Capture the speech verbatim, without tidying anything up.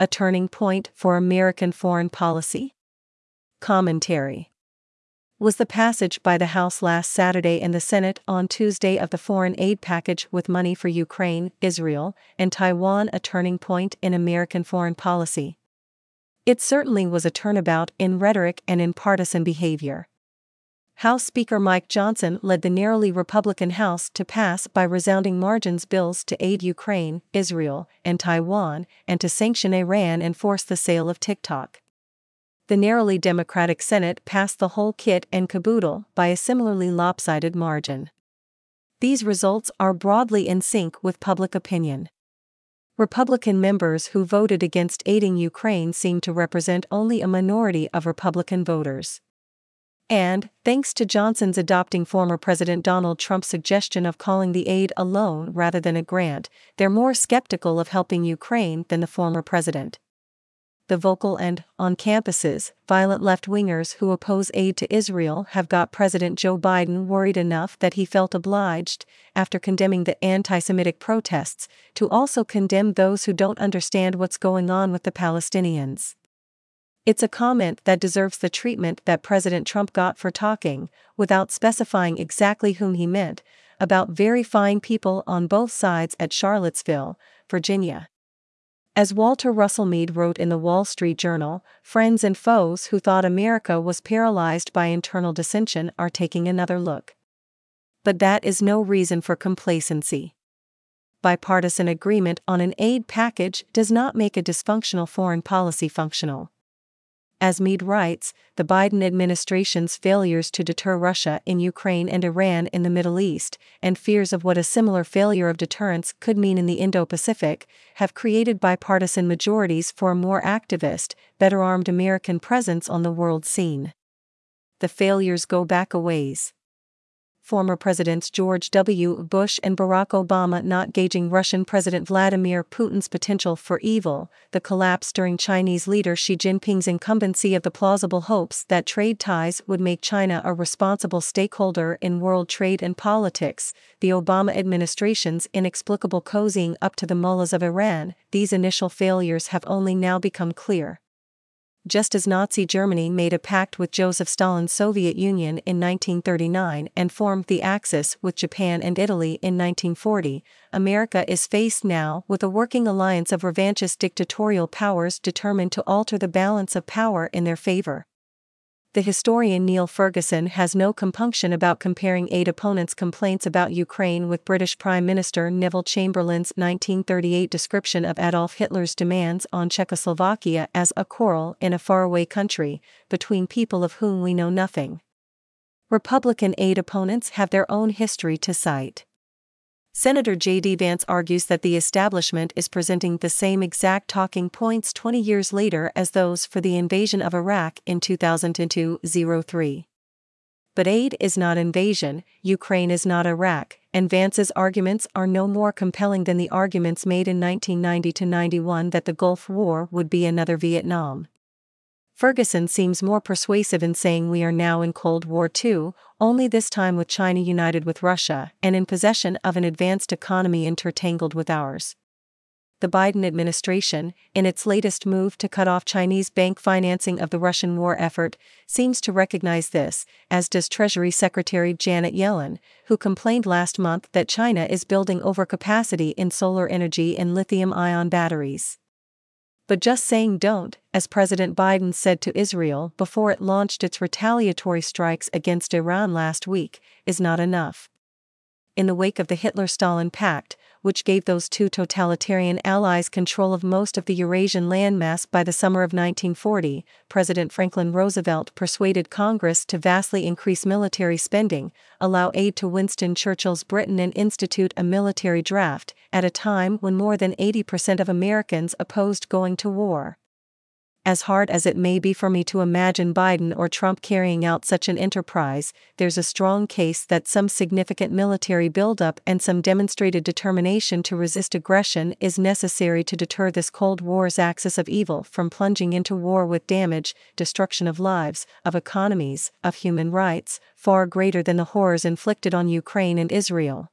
a turning point for American foreign policy? Commentary. Was the passage by the House last Saturday and the Senate on Tuesday of the foreign aid package with money for Ukraine, Israel, and Taiwan a turning point in American foreign policy? It certainly was a turnabout in rhetoric and in partisan behavior. House Speaker Mike Johnson led the narrowly Republican House to pass by resounding margins bills to aid Ukraine, Israel, and Taiwan, and to sanction Iran and force the sale of TikTok. The narrowly Democratic Senate passed the whole kit and caboodle by a similarly lopsided margin. These results are broadly in sync with public opinion. Republican members who voted against aiding Ukraine seem to represent only a minority of Republican voters. And, thanks to Johnson's adopting former President Donald Trump's suggestion of calling the aid a loan rather than a grant, they're more skeptical of helping Ukraine than the former president. The vocal and, on campuses, violent left-wingers who oppose aid to Israel have got President Joe Biden worried enough that he felt obliged, after condemning the anti-Semitic protests, to also condemn those who don't understand what's going on with the Palestinians. It's a comment that deserves the treatment that President Trump got for talking, without specifying exactly whom he meant, about very fine people on both sides at Charlottesville, Virginia. As Walter Russell Mead wrote in the Wall Street Journal, friends and foes who thought America was paralyzed by internal dissension are taking another look. But that is no reason for complacency. Bipartisan agreement on an aid package does not make a dysfunctional foreign policy functional. As Mead writes, the Biden administration's failures to deter Russia in Ukraine and Iran in the Middle East, and fears of what a similar failure of deterrence could mean in the Indo-Pacific, have created bipartisan majorities for a more activist, better-armed American presence on the world scene. The failures go back a ways. Former Presidents George W. Bush and Barack Obama not gauging Russian President Vladimir Putin's potential for evil, the collapse during Chinese leader Xi Jinping's incumbency of the plausible hopes that trade ties would make China a responsible stakeholder in world trade and politics, the Obama administration's inexplicable cozying up to the mullahs of Iran, these initial failures have only now become clear. Just as Nazi Germany made a pact with Joseph Stalin's Soviet Union in nineteen thirty-nine and formed the Axis with Japan and Italy in nineteen forty, America is faced now with a working alliance of revanchist dictatorial powers determined to alter the balance of power in their favor. The historian Neil Ferguson has no compunction about comparing aid opponents' complaints about Ukraine with British Prime Minister Neville Chamberlain's nineteen thirty-eight description of Adolf Hitler's demands on Czechoslovakia as a quarrel in a faraway country, between people of whom we know nothing. Republican aid opponents have their own history to cite. Senator J D Vance argues that the establishment is presenting the same exact talking points twenty years later as those for the invasion of Iraq in two thousand two to three. But aid is not invasion, Ukraine is not Iraq, and Vance's arguments are no more compelling than the arguments made in nineteen ninety to ninety-one that the Gulf War would be another Vietnam. Ferguson seems more persuasive in saying we are now in Cold War Two, only this time with China united with Russia and in possession of an advanced economy intertangled with ours. The Biden administration, in its latest move to cut off Chinese bank financing of the Russian war effort, seems to recognize this, as does Treasury Secretary Janet Yellen, who complained last month that China is building overcapacity in solar energy and lithium-ion batteries. But just saying don't, as President Biden said to Israel before it launched its retaliatory strikes against Iran last week, is not enough. In the wake of the Hitler-Stalin Pact, which gave those two totalitarian allies control of most of the Eurasian landmass by the summer of nineteen forty, President Franklin Roosevelt persuaded Congress to vastly increase military spending, allow aid to Winston Churchill's Britain and institute a military draft, at a time when more than eighty percent of Americans opposed going to war. As hard as it may be for me to imagine Biden or Trump carrying out such an enterprise, there's a strong case that some significant military buildup and some demonstrated determination to resist aggression is necessary to deter this Cold War's axis of evil from plunging into war with damage, destruction of lives, of economies, of human rights, far greater than the horrors inflicted on Ukraine and Israel.